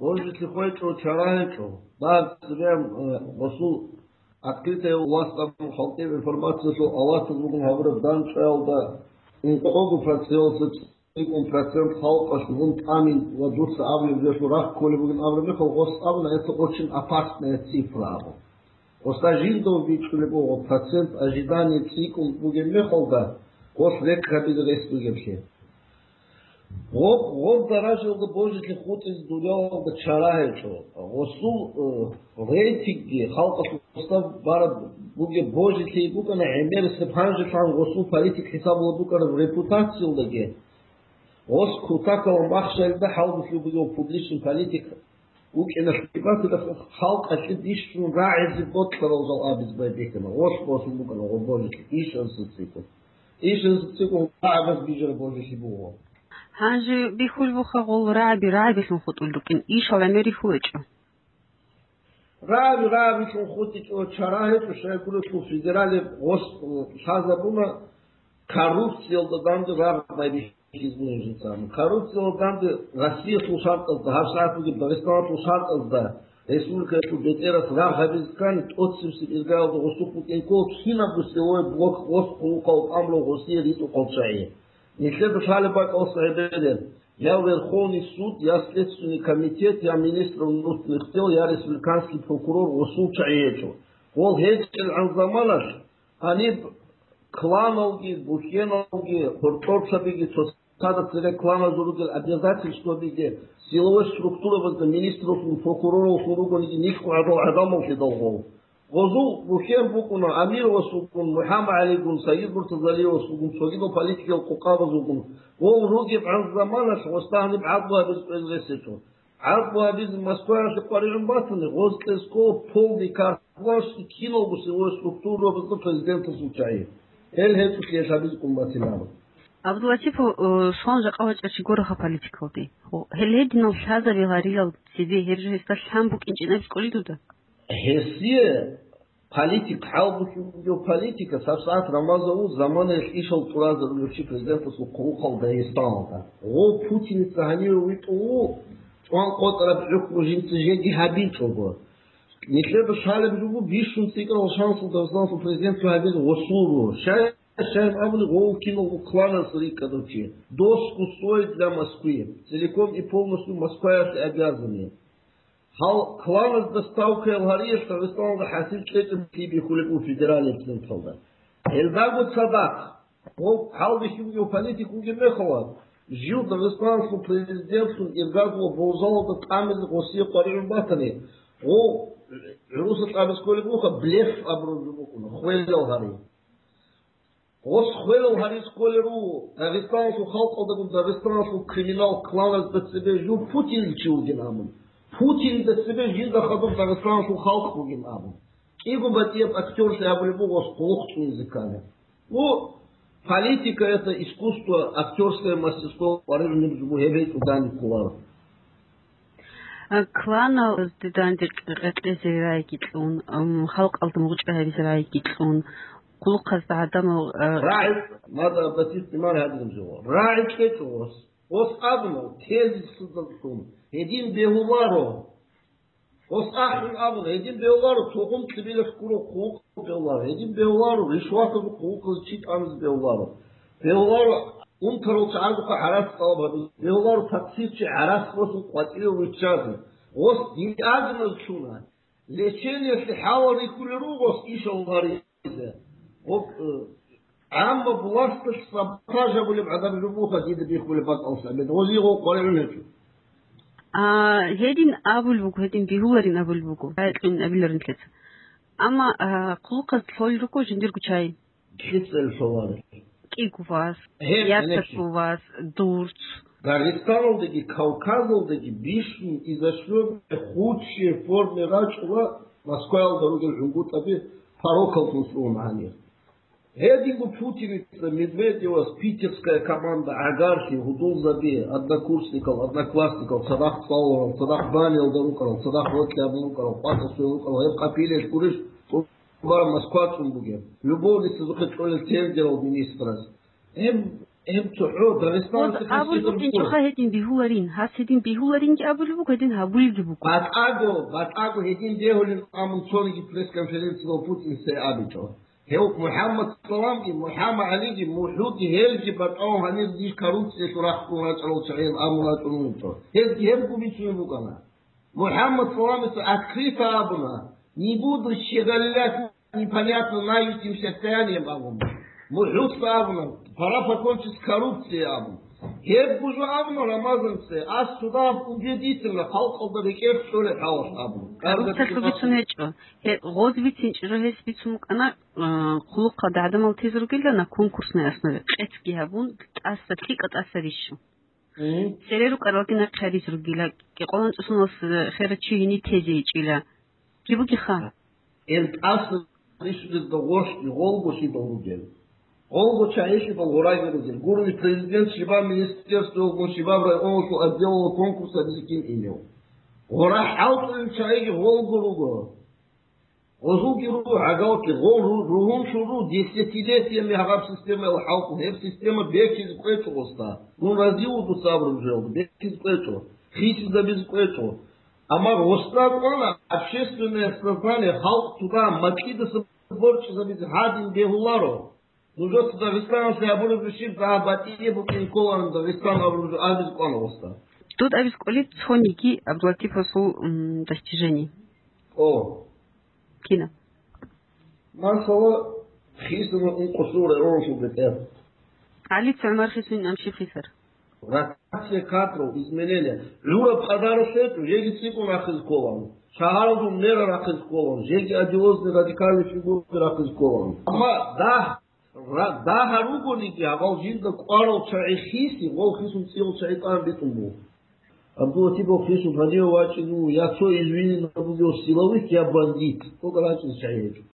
Божьи хочет чарайчо. Да, прям посул открытая у вас там халтев информация, что Аллах Богом говорит, дан чайлда инкогу процесса процент халка, что он амин владуса авли в лешурах, коли Богом авли мехал, это очень опасная цифра. Остажиндов ведь любого процент ожидания цикл Богом мехал, да, век кабидерес вообще. Вот дорожил до Божьих худ из дулял до чарайчо. Осул рейтинги халка устав бара буге Божьих и бука на эмер сепханжи фан осул политик хисабла бука репутацию лаге. Ос кутакал махшаль да халбу буге публичный политик. Уки на шпикаты да халка шидишну раизи ботларал зал абиз байдекана. Ос бука на Божьих ишен суцикл. Ишен суцикл абиз биджер Божьих и буга. هنجي بيخول بخول رابي سنخط لكن إيش على مري فوجه رابي سنخط وشراهة وشاكله في فيدرالي غصب شازبونا коррупция олдаданды рабай хизбун житам. Коррупция олдаданды Россия слушат азда, Хашат будет Дагестан слушат азда. Республика эту бетерас рахабизкан отсимси изгаал до гостуку кейкол хина бусилой блок гост полукал амло гостей риту колчаи. Не следует шалибак Осайбелен. Я Верховный суд, я Следственный комитет, я министр внутренних дел, я республиканский прокурор Осул Чаечу. Ол Хечел Анзаманаш, они клановги, бухеновги, хорторшабиги, сосада цере клана зургел обязательства биги, силовая структура возле министров и прокуроров уругониги нику адамов и долгов. Гозу бухен букуна Амир Васукун, Мухаммад Алигун, Саид Муртазали Васукун, Согидо политикел Кукава Зукун. Ол ругиб Анзаманаш, Остахниб Адва без произвесечу. Адва без Москва, что Парижем Батаны, Гостеско, полный карплаш и кинул бы силовую структуру возле президента случая. Эльхету Кешабиз Кумбатинава. Абдулатиф шон жакавач ашигораха политикалди. Хеледино шаза вигарил себе хержи сташхам бук инженер школи туда. Хесие политик халбу политика сасат Рамазову замана ишел тураза лучи президента сукухал Дагестана. О Путин саханил о он котара жукужинцы жеги хабичого. Не следует шалеб жугу бишун сыграл шансу Дагестанского президента хабил осуру. Шайм Абли гол кинул клана Срика дочи. Доску стоит для Москвы. Целиком и полностью Москва обязаны. Хал клан с доставкой Алгария, что выставил на хасиль этим тебе хулику федеральный центр. Эльдагу Садак, он хал вещевую политику Гемехова, жил дагестанскому президенту Иргаду Болзолода Тамиз Россия Парижем Батани. О, Руса Тамизкой Лебуха, блеф образован, хуэль Алгария. Ос хуэль Алгария сколеру, дагестанскую халк, дагестанскую криминал клана с себе жил Путин лечил динамом. Путин до себя жизнь доходов дагестанского халка бугин абу. Игу батьев актерсы абулебу гос плохими языками. Ну, политика это искусство, актерское мастерство, парижный бжубу хевей туда не кулар. Клана сдидандир реклезирай китлун, халк алтамугчка хевизирай китлун, кулук хазда адаму... Раид, надо обратить внимание на это. Раид кетос. Ос абну, тезис судалтун. Един беуларо. Ос ахин абну, един беуларо, тоғым тибелес куро куық беуларо. Един беуларо, ришуатову куық чит амыз беуларо. Беуларо, таролча ардука харас қалбаду. Беуларо таксирче харас қосын қуатиле вычазы. Ос дин агназ чуна. Лечение слихава рикулеру ос ишал гаризе. Amma bulaştır sabotaja bulup adam rubuha gidip bulup alsa. Ben o zigo kolayını. Hedin abul buku, hedin bihuların abul buku. Hedin abilerin ket. Ama kulukaz soyruko jindir kuçay. Kitsel sovarı. Kikuvas, yatasuvas, durç. Дагестан'daki, Kavkaz'daki бишни изошло худшие формы рачува Москва дорога жунгу таби порокал мусульмане. Эдингу Путиница, Медведева, питерская команда Агархи, Гудул Заби, однокурсников, одноклассников, Садах Павлов, Садах Банил Дарукаров, Садах Ротли Абнукаров, Патас Лукаров, Эб Капилеш, Куриш, Москва Цумбуге. Любовница захотели Тевдеров министра. امتحو داغستان вот абул букин чоха хедин бихуларин хас хедин бихуларин ки абул бук хедин хабул ги бук батаго хедин дехолин амун чони пресс конференция го Путин се абичо هو محمد صلامي محمد علي موحودي هلجي بطاو هنيز ديش كاروتسي شراح كونات على وشعين أمونات ونوتو هلجي هلجو بيشوي بوكنا محمد صلامي открыто أبنا не буду щеголять непонятно нающим состоянием أبنا محود أبنا пора покончить с коррупцией أбна هلجو جو أبنا рамазанцы аз сюда убедительно халқалда рекер шоле халаш أبنا коррупция шубицунечо ғозвитинчро хеспицумукана хулуқа дадамал тезругилана конкурсной основе қецгиабун асатли катасарищу сереру каралтина қаризругила қиқолан цусунос херчини тезеичила кибугиха эл асл ришуд догошки голгоши долгел голго чаиши долгорайгел гурни президент шиба министерство шиба районку отдел конкурса дизикин имел гора хаутын чаиги голгоруго Озуги ру агалки рухун шуру десятилетиями агап система халку хеп система бекиз квечо оста. Ну разилу ду сабру жел бекиз квечо. Хисиз да без квечо. Ама остатана общественное сознание халк туда макида соборче за без хадин бегуларо. Ну жот Дагестан се абуру решив да батие букин колан Дагестан абуру абиз кона оста. Тут абиз коли цхоники Абдулатиф осул достижений. О. Кина. Масала хисну инкусура роншу бетер. Али цамар хисун намши хисар. Ротация кадров, изменения. Люра подарошету, жеги цикл рахизкован. Шахараду мера рахизкован. Жеги одиозные радикальные фигуры рахизкован. Ама да харугоники, авал жинда кварал чай хиси, вол хисун цил чайтан битумбу. Абдулатипов хисун хадил вачину, я что извини, но буду силовых, я бандит. Сколько раньше чай